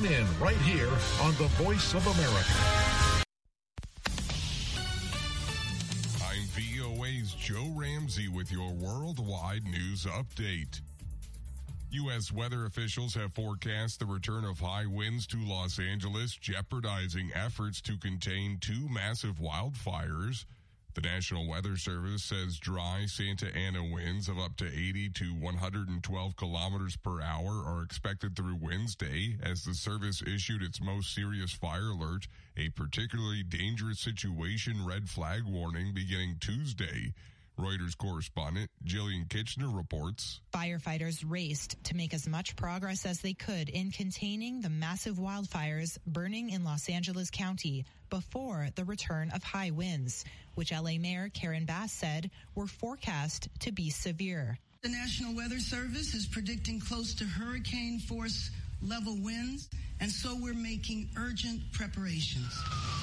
Tune in right here on the Voice of America. I'm VOA's Joe Ramsey with your worldwide news update. U.S. weather officials have forecast the return of high winds to Los Angeles, jeopardizing efforts to contain two massive wildfires. The National Weather Service says dry Santa Ana winds of up to 80 to 112 kilometers per hour are expected through Wednesday as the service issued its most serious fire alert, a particularly dangerous situation red flag warning beginning Tuesday. Reuters correspondent Jillian Kitchener reports. Firefighters raced to make as much progress as they could in containing the massive wildfires burning in Los Angeles County before the return of high winds, which LA Mayor Karen Bass said were forecast to be severe. The National Weather Service is predicting close to hurricane force level winds, and so we're making urgent preparations.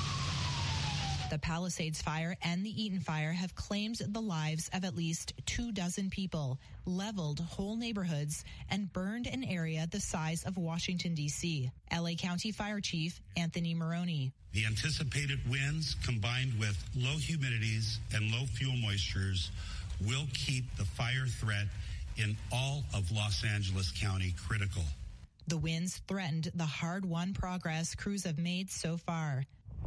The Palisades Fire and the Eaton Fire have claimed the lives of at least 24 people, leveled whole neighborhoods, and burned an area the size of Washington, D.C. LA County Fire Chief Anthony Maroney. The anticipated winds, combined with low humidities and low fuel moistures, will keep the fire threat in all of Los Angeles County critical. The winds threatened the hard-won progress crews have made so far.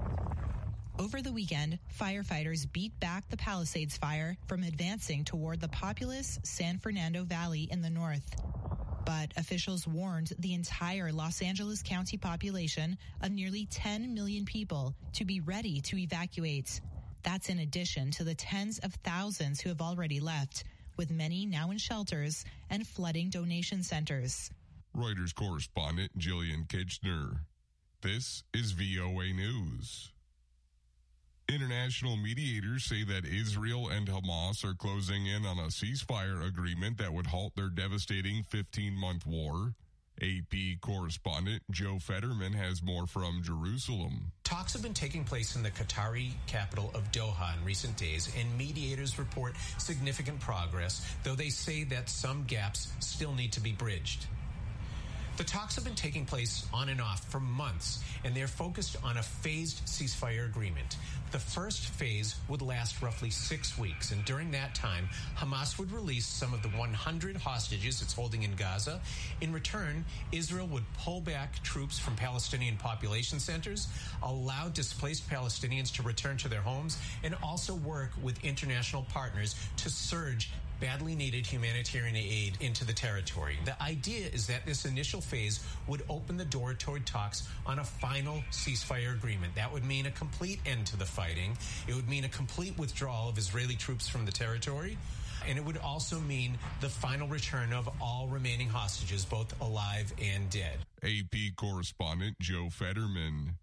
Over the weekend, firefighters beat back the Palisades Fire from advancing toward the populous San Fernando Valley in the north. But officials warned the entire Los Angeles County population of nearly 10 million people to be ready to evacuate. That's in addition to the tens of thousands who have already left, with many now in shelters and flooding donation centers. Reuters correspondent Jillian Kitchener. This is VOA News. International mediators say that Israel and Hamas are closing in on a ceasefire agreement that would halt their devastating 15-month war. AP correspondent Joe Fetterman has more from Jerusalem. Talks have been taking place in the Qatari capital of Doha in recent days, and mediators report significant progress, though they say that some gaps still need to be bridged. The talks have been taking place on and off for months, and they're focused on a phased ceasefire agreement. The first phase would last roughly 6 weeks, and during that time, Hamas would release some of the 100 hostages it's holding in Gaza. In return, Israel would pull back troops from Palestinian population centers, allow displaced Palestinians to return to their homes, and also work with international partners to surge badly needed humanitarian aid into the territory. The idea is that this initial phase would open the door toward talks on a final ceasefire agreement. That would mean a complete end to the fighting. It would mean a complete withdrawal of Israeli troops from the territory. And it would also mean the final return of all remaining hostages, both alive and dead. AP correspondent Joe Fetterman.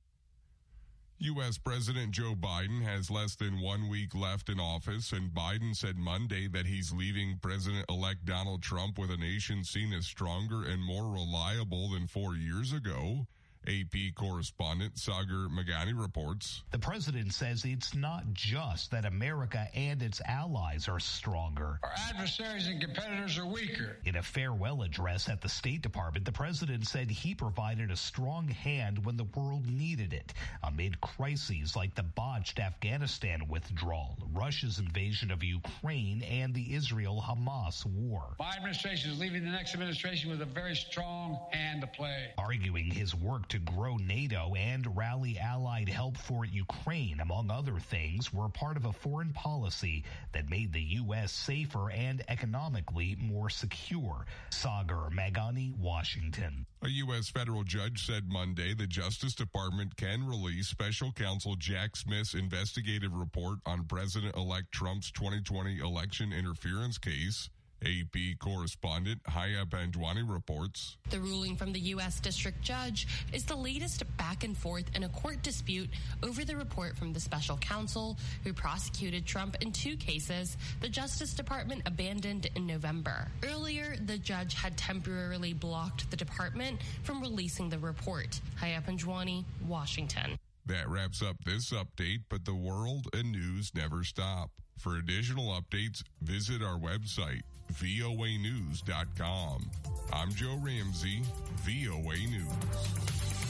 U.S. President Joe Biden has less than 1 week left in office, and Biden said Monday that he's leaving President-elect Donald Trump with a nation seen as stronger and more reliable than 4 years ago. AP correspondent Sagar Meghani reports. The president says it's not just that America and its allies are stronger. Our adversaries and competitors are weaker. In a farewell address at the State Department, the president said he provided a strong hand when the world needed it, amid crises like the botched Afghanistan withdrawal, Russia's invasion of Ukraine, and the Israel-Hamas war. My administration is leaving the next administration with a very strong hand to play. Arguing his work to grow NATO and rally allied help for Ukraine, among other things, were part of a foreign policy that made the U.S. safer and economically more secure. Sagar Meghani, Washington. A U.S. federal judge said Monday the Justice Department can release special counsel Jack Smith's investigative report on President-elect Trump's 2020 election interference case. AP correspondent Haya Bandwani reports. The ruling from the U.S. District Judge is the latest back and forth in a court dispute over the report from the special counsel who prosecuted Trump in 2 cases the Justice Department abandoned in November. Earlier, the judge had temporarily blocked the department from releasing the report. Haya Bandwani, Washington. That wraps up this update, but the world and news never stop. For additional updates, visit our website, voanews.com. I'm Joe Ramsey, VOA News.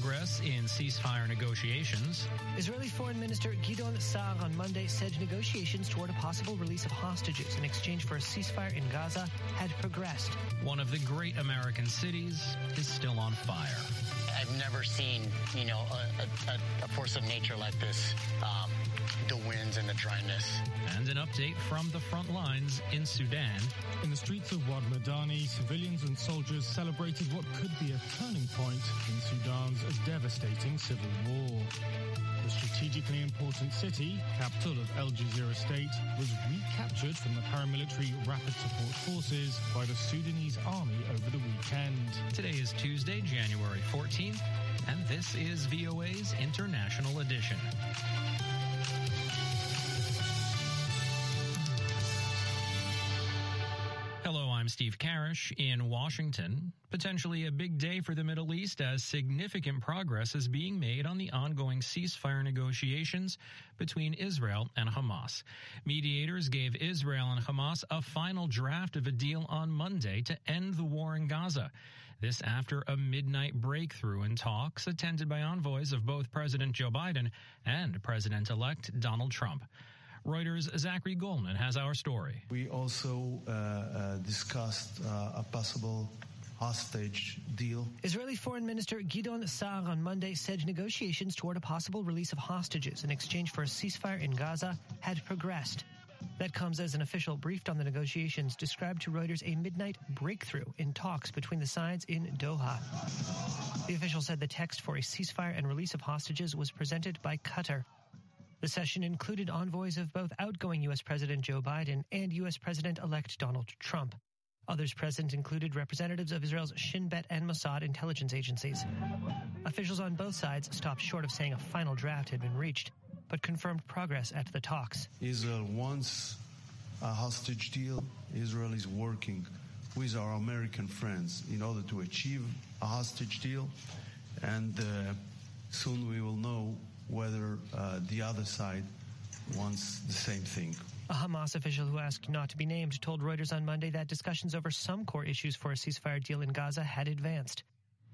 progress in ceasefire negotiations. Israeli Foreign Minister Gideon Saar on Monday said negotiations toward a possible release of hostages in exchange for a ceasefire in Gaza had progressed. One of the great American cities is still on fire. I've never seen, a force of nature like this. The winds and the dryness. And an update from the front lines in Sudan. In the streets of Wad Madani, civilians and soldiers celebrated what could be a turning point in Sudan's devastating civil war. The strategically important city, capital of El Jazeera State, was recaptured from the paramilitary Rapid Support Forces by the Sudanese army over the weekend. Today is Tuesday, January 14th, and this is VOA's International Edition. Hello, I'm Steve Karish in Washington. Potentially a big day for the Middle East as significant progress is being made on the ongoing ceasefire negotiations between Israel and Hamas. Mediators gave Israel and Hamas a final draft of a deal on Monday to end the war in Gaza. This after a midnight breakthrough in talks attended by envoys of both President Joe Biden and President-elect Donald Trump. Reuters' Zachary Goldman has our story. We also discussed a possible hostage deal. Israeli Foreign Minister Gideon Saar on Monday said negotiations toward a possible release of hostages in exchange for a ceasefire in Gaza had progressed. That comes as an official briefed on the negotiations described to Reuters a midnight breakthrough in talks between the sides in Doha. The official said the text for a ceasefire and release of hostages was presented by Qatar. The session included envoys of both outgoing U.S. President Joe Biden and U.S. President-elect Donald Trump. Others present included representatives of Israel's Shin Bet and Mossad intelligence agencies. Officials on both sides stopped short of saying a final draft had been reached, but confirmed progress at the talks. Israel wants a hostage deal. Israel is working with our American friends in order to achieve a hostage deal, and soon we will know whether the other side wants the same thing. A Hamas official who asked not to be named told Reuters on Monday that discussions over some core issues for a ceasefire deal in Gaza had advanced.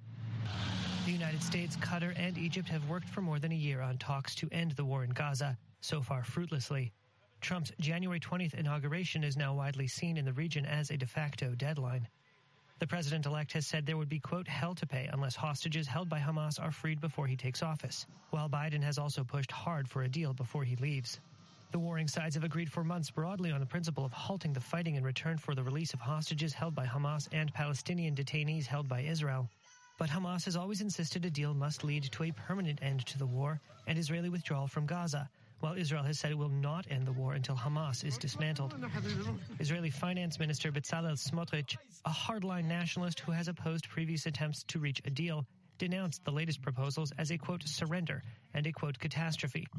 The United States, Qatar, and Egypt have worked for more than a year on talks to end the war in Gaza, so far fruitlessly. Trump's January 20th inauguration is now widely seen in the region as a de facto deadline. The president-elect has said there would be, quote, hell to pay unless hostages held by Hamas are freed before he takes office, while Biden has also pushed hard for a deal before he leaves. The warring sides have agreed for months broadly on the principle of halting the fighting in return for the release of hostages held by Hamas and Palestinian detainees held by Israel. But Hamas has always insisted a deal must lead to a permanent end to the war and Israeli withdrawal from Gaza, while Israel has said it will not end the war until Hamas is dismantled. Israeli Finance Minister Bezalel Smotrich, a hardline nationalist who has opposed previous attempts to reach a deal, denounced the latest proposals as a, quote, surrender and a, quote, catastrophe.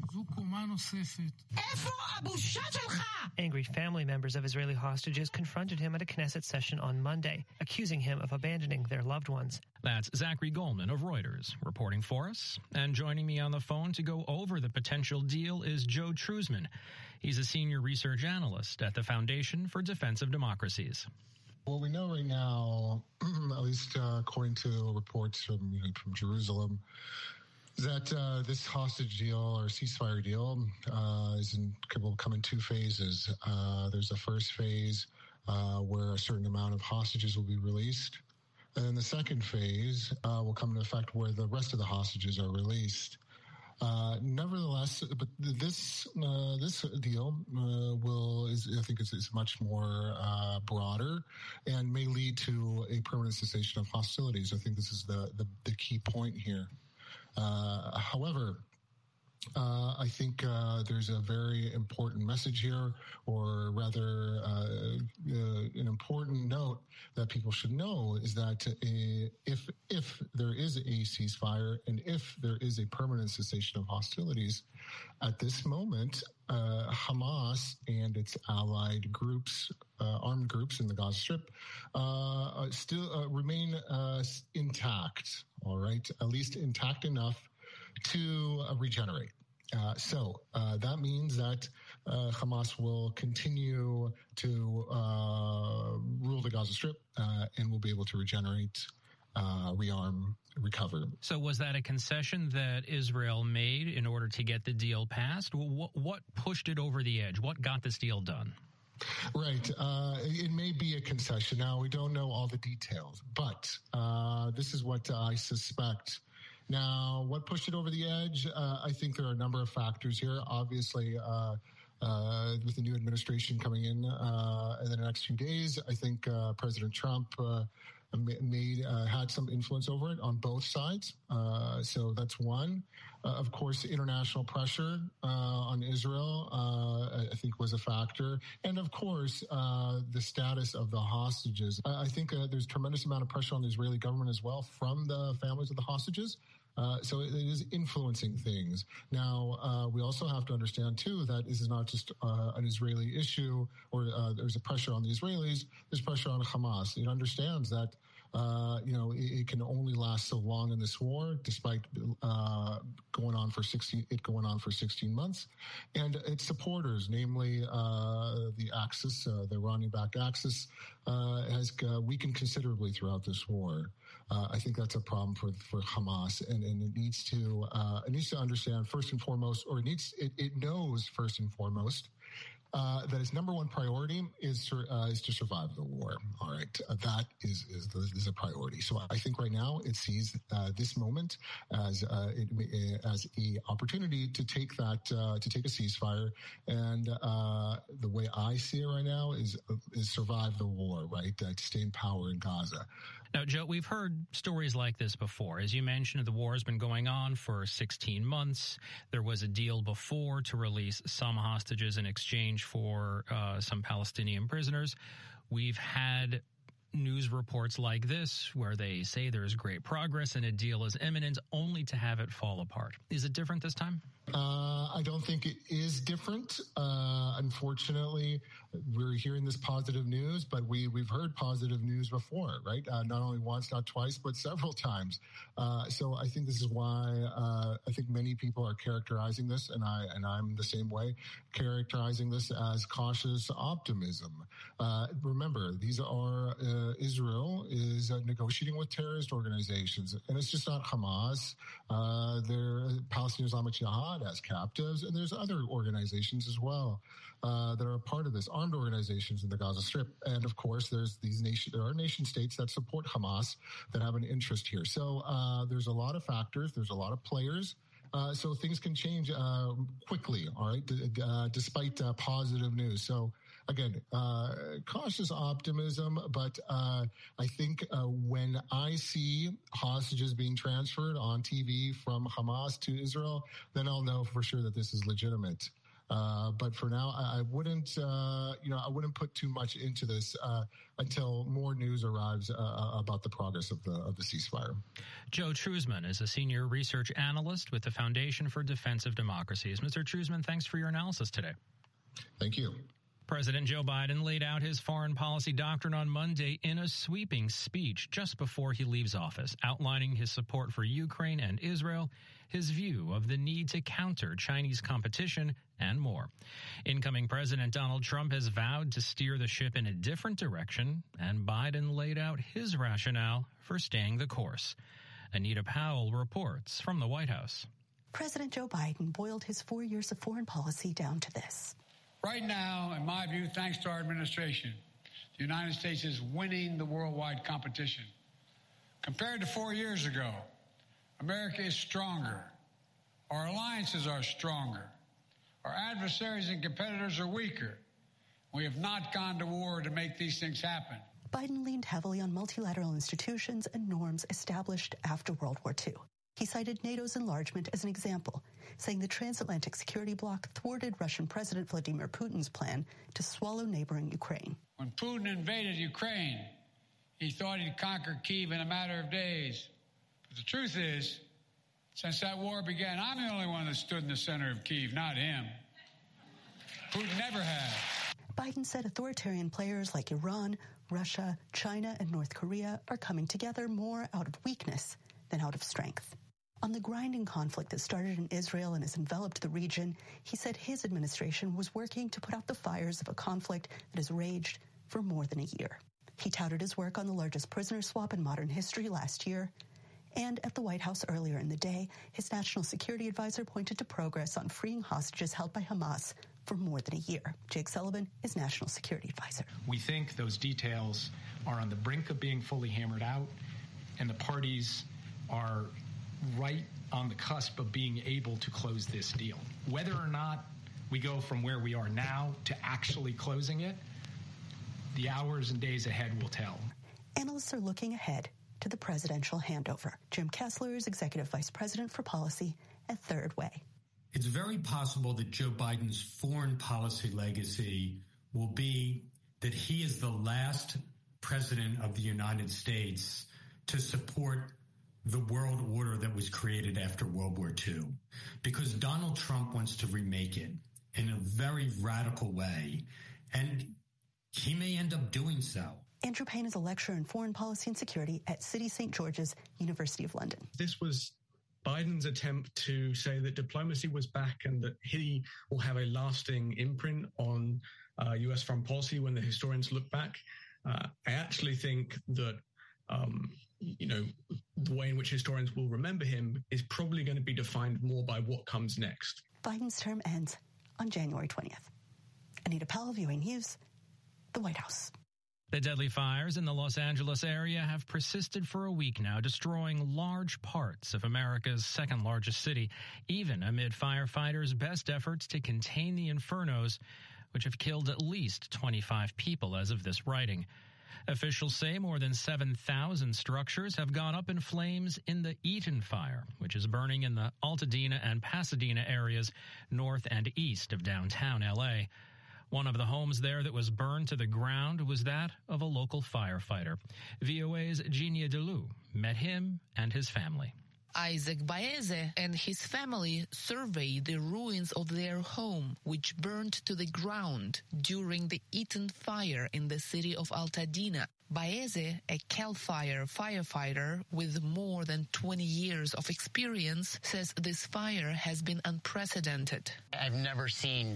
Angry family members of Israeli hostages confronted him at a Knesset session on Monday, accusing him of abandoning their loved ones. That's Zachary Goldman of Reuters reporting for us. And joining me on the phone to go over the potential deal is Joe Truzman. He's a senior research analyst at the Foundation for Defense of Democracies. What we know right now, at least according to reports from Jerusalem, is that this hostage deal or ceasefire deal will come in two phases. There's a first phase where a certain amount of hostages will be released. And then the second phase will come into effect where the rest of the hostages are released. Nevertheless, but this deal is much more broader and may lead to a permanent cessation of hostilities. I think this is the key point here. However, I think there's a very important message here, or rather an important note that people should know is that if there is a ceasefire and if there is a permanent cessation of hostilities, at this moment, Hamas and its allied groups, armed groups in the Gaza Strip, still remain intact, all right, at least intact enough to regenerate. So that means that Hamas will continue to rule the Gaza Strip and will be able to regenerate rearm, recover. So was that a concession that Israel made in order to get the deal passed? What pushed it over the edge? What got this deal done? Right. It may be a concession. Now, we don't know all the details, but this is what I suspect. Now, what pushed it over the edge? I think there are a number of factors here. Obviously, with the new administration coming in the next few days, I think President Trump had some influence over it on both sides. So that's one. Of course, international pressure on Israel, I think, was a factor. And of course, the status of the hostages. I think there's a tremendous amount of pressure on the Israeli government as well from the families of the hostages. So it is influencing things. Now, we also have to understand, too, that this is not just an Israeli issue or there's a pressure on the Israelis. There's pressure on Hamas. It understands that, it can only last so long in this war, despite going on for 16 months. And its supporters, namely the Axis, the Iranian-backed Axis, has weakened considerably throughout this war. I think that's a problem for Hamas, and it needs to understand first and foremost, or it knows first and foremost that its number one priority is to survive the war. All right, that is a priority. So I think right now it sees this moment as a opportunity to take a ceasefire, and the way I see it right now is survive the war, right? To stay in power in Gaza. Now, Joe, we've heard stories like this before. As you mentioned, the war has been going on for 16 months. There was a deal before to release some hostages in exchange for some Palestinian prisoners. We've had news reports like this where they say there's great progress and a deal is imminent, only to have it fall apart. Is it different this time? I don't think it is different. Unfortunately, we're hearing this positive news, but we've heard positive news before, right? Not only once, not twice, but several times. So I think this is why I think many people are characterizing this, and I'm the same way, characterizing this as cautious optimism. Remember, these are Israel is negotiating with terrorist organizations, and it's just not Hamas. They're Palestinian Islamic Jihad as captives, and there's other organizations as well that are a part of this, armed organizations in the Gaza Strip. And of course, there are nation states that support Hamas that have an interest here. So there's a lot of factors, there's a lot of players. So things can change quickly, all right, despite positive news. So again, cautious optimism, but I think when I see hostages being transferred on TV from Hamas to Israel, then I'll know for sure that this is legitimate. But for now, I wouldn't put too much into this until more news arrives about the progress of the ceasefire. Joe Truzman is a senior research analyst with the Foundation for Defensive Democracies. Mr. Truzman, thanks for your analysis today. Thank you. President Joe Biden laid out his foreign policy doctrine on Monday in a sweeping speech just before he leaves office, outlining his support for Ukraine and Israel, his view of the need to counter Chinese competition, and more. Incoming President Donald Trump has vowed to steer the ship in a different direction, and Biden laid out his rationale for staying the course. Anita Powell reports from the White House. President Joe Biden boiled his 4 years of foreign policy down to this. Right now, in my view, thanks to our administration, the United States is winning the worldwide competition. Compared to 4 years ago, America is stronger. Our alliances are stronger. Our adversaries and competitors are weaker. We have not gone to war to make these things happen. Biden leaned heavily on multilateral institutions and norms established after World War II. He cited NATO's enlargement as an example, saying the transatlantic security bloc thwarted Russian President Vladimir Putin's plan to swallow neighboring Ukraine. When Putin invaded Ukraine, he thought he'd conquer Kyiv in a matter of days. But the truth is, since that war began, I'm the only one that stood in the center of Kyiv, not him. Putin never has. Biden said authoritarian players like Iran, Russia, China, and North Korea are coming together more out of weakness than out of strength. On the grinding conflict that started in Israel and has enveloped the region, he said his administration was working to put out the fires of a conflict that has raged for more than a year. He touted his work on the largest prisoner swap in modern history last year. And at the White House earlier in the day, his national security advisor pointed to progress on freeing hostages held by Hamas for more than a year. Jake Sullivan is national security advisor. We think those details are on the brink of being fully hammered out, and the parties are right on the cusp of being able to close this deal. Whether or not we go from where we are now to actually closing it, the hours and days ahead will tell. Analysts are looking ahead to the presidential handover. Jim Kessler is Executive Vice President for Policy at Third Way. It's very possible that Joe Biden's foreign policy legacy will be that he is the last president of the United States to support the world order that was created after World War II, because Donald Trump wants to remake it in a very radical way, and he may end up doing so. Andrew Payne is a lecturer in foreign policy and security at City St. George's, University of London. This was Biden's attempt to say that diplomacy was back and that he will have a lasting imprint on U.S. foreign policy when the historians look back. I actually think that, the way in which historians will remember him is probably going to be defined more by what comes next. Biden's term ends on January 20th. Anita Powell, Viewing News, the White House. The deadly fires in the Los Angeles area have persisted for a week now, destroying large parts of America's second largest city, even amid firefighters' best efforts to contain the infernos, which have killed at least 25 people as of this writing. Officials say more than 7,000 structures have gone up in flames in the Eaton fire, which is burning in the Altadena and Pasadena areas north and east of downtown L.A. One of the homes there that was burned to the ground was that of a local firefighter. VOA's Genia DeLu met him and his family. Isaac Baeze and his family surveyed the ruins of their home, which burned to the ground during the Eaton fire in the city of Altadena. Baeze, a CAL FIRE firefighter with more than 20 years of experience, says this fire has been unprecedented. I've never seen,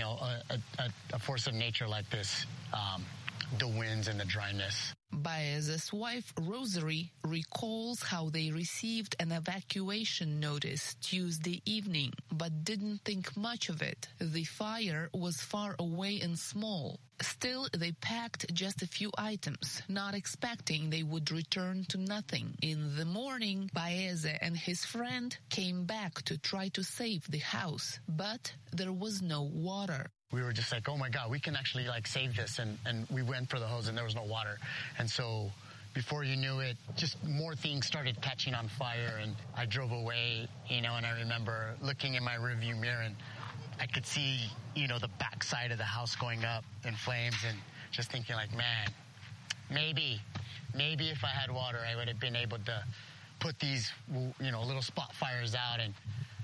a force of nature like this, the winds and the dryness. Baez's wife, Rosary, recalls how they received an evacuation notice Tuesday evening, but didn't think much of it. The fire was far away and small. Still, they packed just a few items, not expecting they would return to nothing. In the morning, Baeze and his friend came back to try to save the house, but there was no water. We were just like, oh my God, we can actually save this. And we went for the hose and there was no water. And so before you knew it, just more things started catching on fire. And I drove away, and I remember looking in my rearview mirror and I could see, the backside of the house going up in flames and just thinking man, maybe if I had water, I would have been able to put these, little spot fires out and,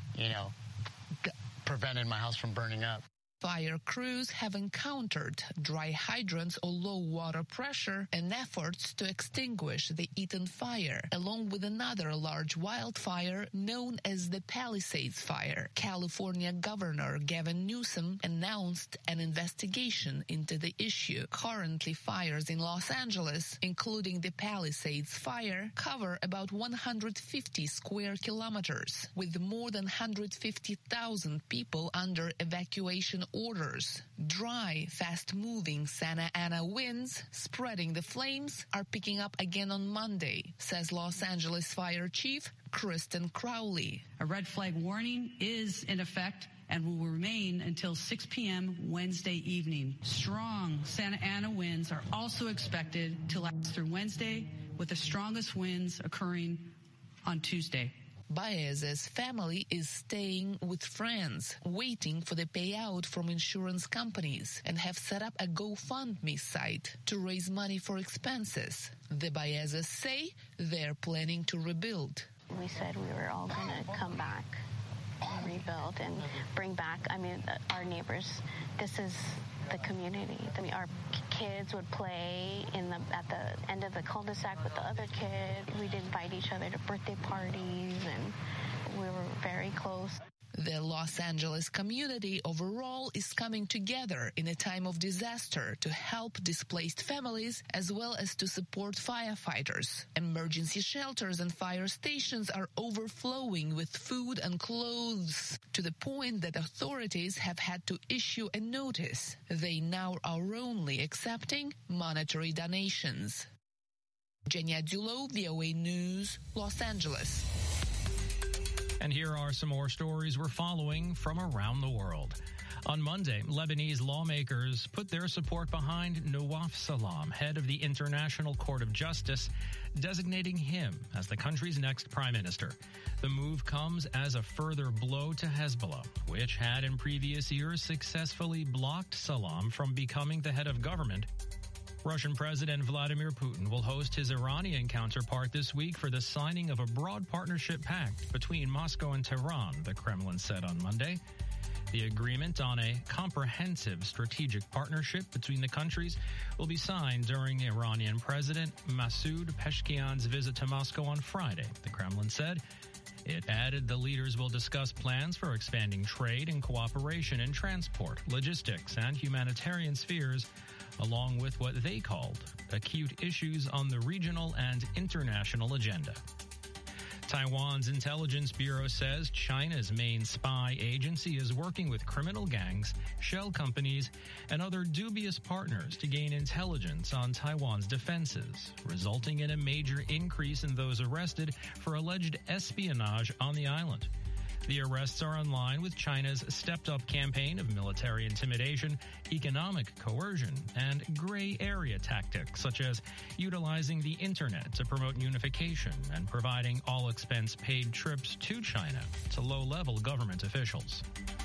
prevented my house from burning up. Fire crews have encountered dry hydrants or low water pressure and efforts to extinguish the Eaton fire, along with another large wildfire known as the Palisades Fire. California Governor Gavin Newsom announced an investigation into the issue. Currently, fires in Los Angeles, including the Palisades Fire, cover about 150 square kilometers, with more than 150,000 people under evacuation orders. Dry, fast-moving Santa Ana winds spreading the flames are picking up again on Monday, says Los Angeles Fire Chief Kristen Crowley. A red flag warning is in effect and will remain until 6 p.m. Wednesday evening. Strong Santa Ana winds are also expected to last through Wednesday, with the strongest winds occurring on Tuesday. Baez's family is staying with friends, waiting for the payout from insurance companies, and have set up a GoFundMe site to raise money for expenses. The Baezes say they're planning to rebuild. We said we were all going to come back and rebuild and bring back, our neighbors. This is the community. Our kids would play at the end of the cul-de-sac with the other kids. We'd invite each other to birthday parties, and we were very close. The Los Angeles community overall is coming together in a time of disaster to help displaced families as well as to support firefighters. Emergency shelters and fire stations are overflowing with food and clothes to the point that authorities have had to issue a notice. They now are only accepting monetary donations. Jenya Dulo, VOA News, Los Angeles. And here are some more stories we're following from around the world. On Monday, Lebanese lawmakers put their support behind Nawaf Salam, head of the International Court of Justice, designating him as the country's next prime minister. The move comes as a further blow to Hezbollah, which had in previous years successfully blocked Salam from becoming the head of government. Russian President Vladimir Putin will host his Iranian counterpart this week for the signing of a broad partnership pact between Moscow and Tehran, the Kremlin said on Monday. The agreement on a comprehensive strategic partnership between the countries will be signed during Iranian President Masoud Pezeshkian's visit to Moscow on Friday, the Kremlin said. It added the leaders will discuss plans for expanding trade and cooperation in transport, logistics, and humanitarian spheres, along with what they called acute issues on the regional and international agenda. Taiwan's intelligence bureau says China's main spy agency is working with criminal gangs, shell companies, and other dubious partners to gain intelligence on Taiwan's defenses, resulting in a major increase in those arrested for alleged espionage on the island. The arrests are in line with China's stepped-up campaign of military intimidation, economic coercion, and gray area tactics, such as utilizing the internet to promote unification and providing all-expense-paid trips to China to low-level government officials.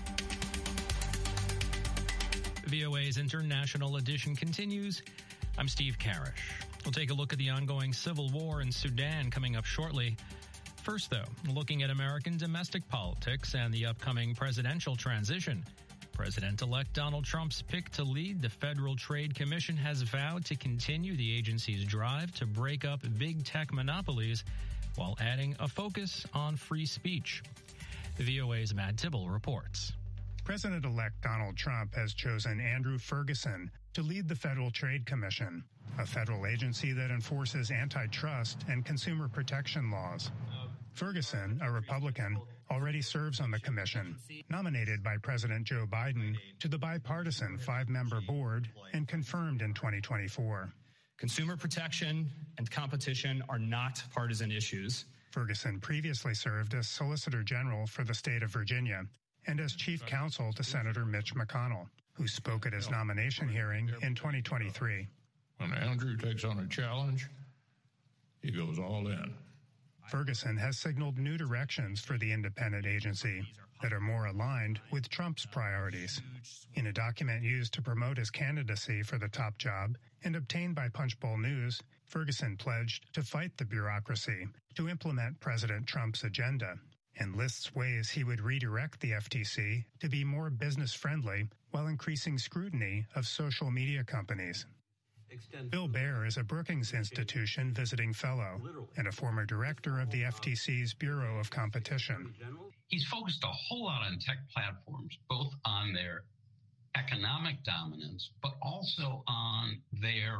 VOA's International Edition continues. I'm Steve Karish. We'll take a look at the ongoing civil war in Sudan coming up shortly. First, though, looking at American domestic politics and the upcoming presidential transition. President-elect Donald Trump's pick to lead the Federal Trade Commission has vowed to continue the agency's drive to break up big tech monopolies while adding a focus on free speech. VOA's Matt Tibble reports. President-elect Donald Trump has chosen Andrew Ferguson to lead the Federal Trade Commission, a federal agency that enforces antitrust and consumer protection laws. Ferguson, a Republican, already serves on the commission, nominated by President Joe Biden to the bipartisan 5-member board and confirmed in 2024. Consumer protection and competition are not partisan issues. Ferguson previously served as Solicitor General for the state of Virginia and as Chief Counsel to Senator Mitch McConnell, who spoke at his nomination hearing in 2023. When Andrew takes on a challenge, he goes all in. Ferguson has signaled new directions for the independent agency that are more aligned with Trump's priorities. In a document used to promote his candidacy for the top job and obtained by Punchbowl News, Ferguson pledged to fight the bureaucracy to implement President Trump's agenda and lists ways he would redirect the FTC to be more business-friendly while increasing scrutiny of social media companies. Bill Baer is a Brookings Institution visiting fellow and a former director of the FTC's Bureau of Competition. He's focused a whole lot on tech platforms, both on their economic dominance, but also on their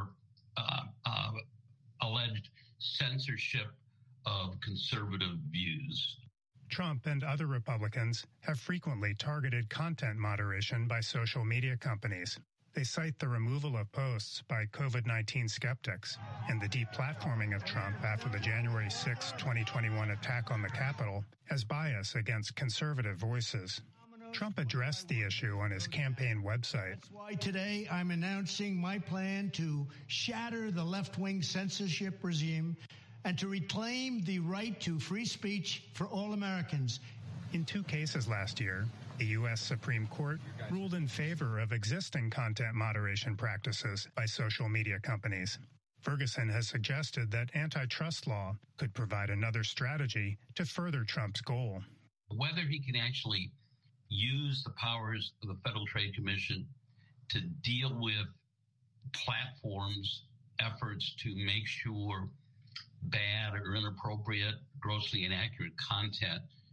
alleged censorship of conservative views. Trump and other Republicans have frequently targeted content moderation by social media companies. They cite the removal of posts by COVID-19 skeptics and the deplatforming of Trump after the January 6, 2021 attack on the Capitol as bias against conservative voices. Trump addressed the issue on his campaign website. That's why today I'm announcing my plan to shatter the left-wing censorship regime and to reclaim the right to free speech for all Americans. In 2 cases last year, the U.S. Supreme Court ruled in favor of existing content moderation practices by social media companies. Ferguson has suggested that antitrust law could provide another strategy to further Trump's goal. Whether he can actually use the powers of the Federal Trade Commission to deal with platforms' efforts to make sure bad or inappropriate, grossly inaccurate content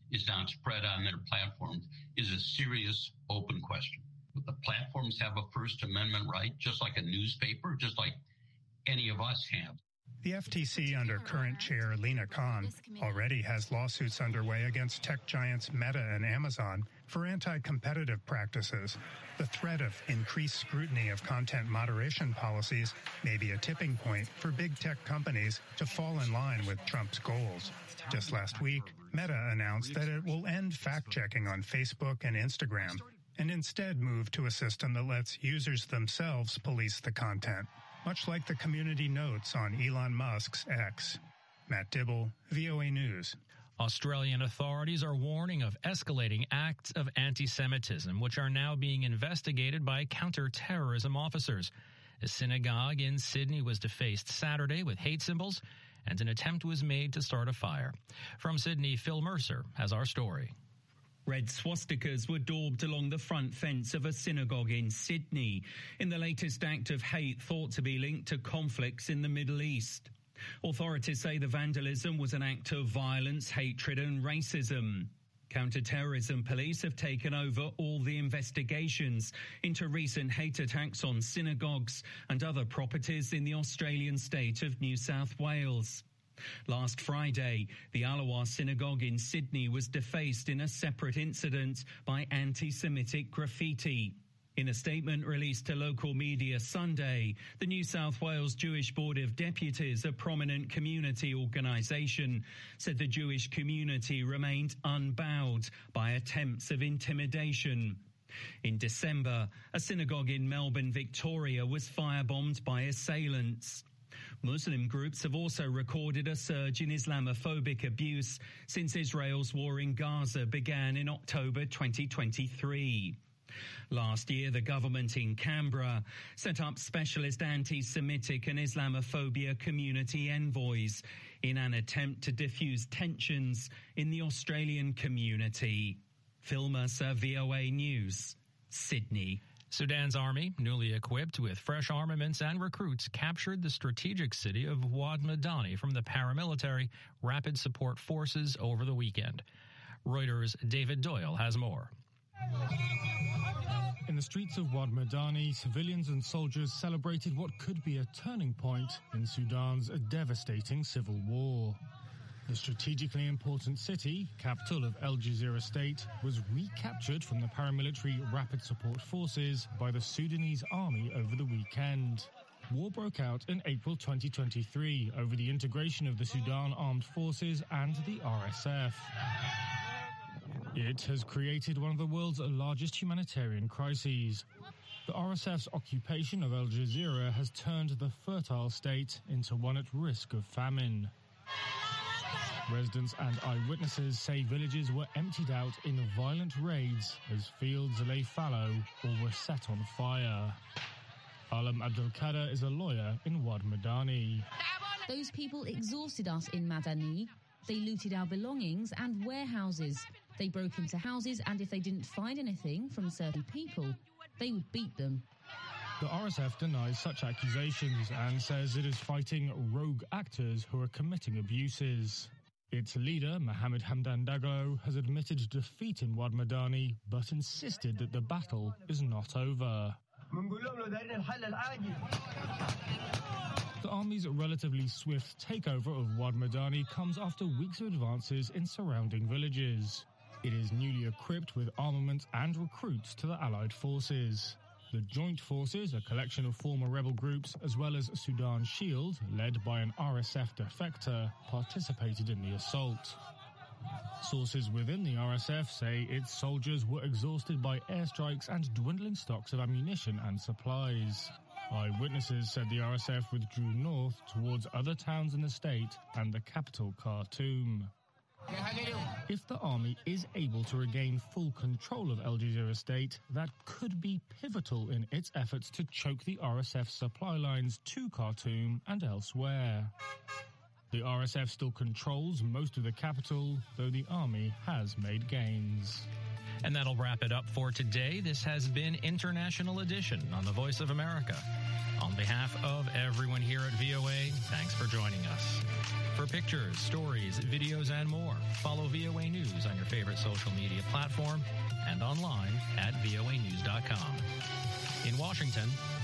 is not spread on their platforms is a serious open question. But the platforms have a First Amendment right, just like a newspaper, just like any of us have. The FTC under current chair Lina Khan already has lawsuits underway against tech giants Meta and Amazon for anti-competitive practices. The threat of increased scrutiny of content moderation policies may be a tipping point for big tech companies to fall in line with Trump's goals. Just last week, Meta announced that it will end fact-checking on Facebook and Instagram and instead move to a system that lets users themselves police the content, much like the community notes on Elon Musk's X. Matt Dibble, VOA News. Australian authorities are warning of escalating acts of anti-Semitism, which are now being investigated by counter-terrorism officers. A synagogue in Sydney was defaced Saturday with hate symbols, and an attempt was made to start a fire. From Sydney, Phil Mercer has our story. Red swastikas were daubed along the front fence of a synagogue in Sydney in the latest act of hate thought to be linked to conflicts in the Middle East. Authorities say the vandalism was an act of violence, hatred and racism. Counter-terrorism police have taken over all the investigations into recent hate attacks on synagogues and other properties in the Australian state of New South Wales. Last Friday, the Alawa Synagogue in Sydney was defaced in a separate incident by anti-Semitic graffiti. In a statement released to local media Sunday, the New South Wales Jewish Board of Deputies, a prominent community organisation, said the Jewish community remained unbowed by attempts of intimidation. In December, a synagogue in Melbourne, Victoria, was firebombed by assailants. Muslim groups have also recorded a surge in Islamophobic abuse since Israel's war in Gaza began in October 2023. Last year, the government in Canberra set up specialist anti-Semitic and Islamophobia community envoys in an attempt to diffuse tensions in the Australian community. Phil Mercer, VOA News, Sydney. Sudan's army, newly equipped with fresh armaments and recruits, captured the strategic city of Wad Madani from the paramilitary Rapid Support Forces over the weekend. Reuters' David Doyle has more. In the streets of Wad Madani, civilians and soldiers celebrated what could be a turning point in Sudan's devastating civil war. The strategically important city, capital of El Jazeera State, was recaptured from the paramilitary Rapid Support Forces by the Sudanese army over the weekend. War broke out in April 2023 over the integration of the Sudan Armed Forces and the RSF. It has created one of the world's largest humanitarian crises. The RSF's occupation of El Jazeera has turned the fertile state into one at risk of famine. Residents and eyewitnesses say villages were emptied out in violent raids as fields lay fallow or were set on fire. Alam Abdelkader is a lawyer in Wad Madani. Those people exhausted us in Madani. They looted our belongings and warehouses. They broke into houses, and if they didn't find anything from certain people, they would beat them. The RSF denies such accusations and says it is fighting rogue actors who are committing abuses. Its leader, Mohamed Hamdan Dagalo, has admitted defeat in Wad Madani, but insisted that the battle is not over. The army's relatively swift takeover of Wad Madani comes after weeks of advances in surrounding villages. It is newly equipped with armaments and recruits to the Allied forces. The Joint Forces, a collection of former rebel groups, as well as Sudan Shield, led by an RSF defector, participated in the assault. Sources within the RSF say its soldiers were exhausted by airstrikes and dwindling stocks of ammunition and supplies. Eyewitnesses said the RSF withdrew north towards other towns in the state and the capital, Khartoum. If the army is able to regain full control of El Jazeera State, that could be pivotal in its efforts to choke the RSF supply lines to Khartoum and elsewhere. The RSF still controls most of the capital, though the army has made gains. And that'll wrap it up for today. This has been International Edition on the Voice of America. On behalf of everyone here at VOA, thanks for joining us. For pictures, stories, videos, and more, follow VOA News on your favorite social media platform and online at voanews.com. In Washington,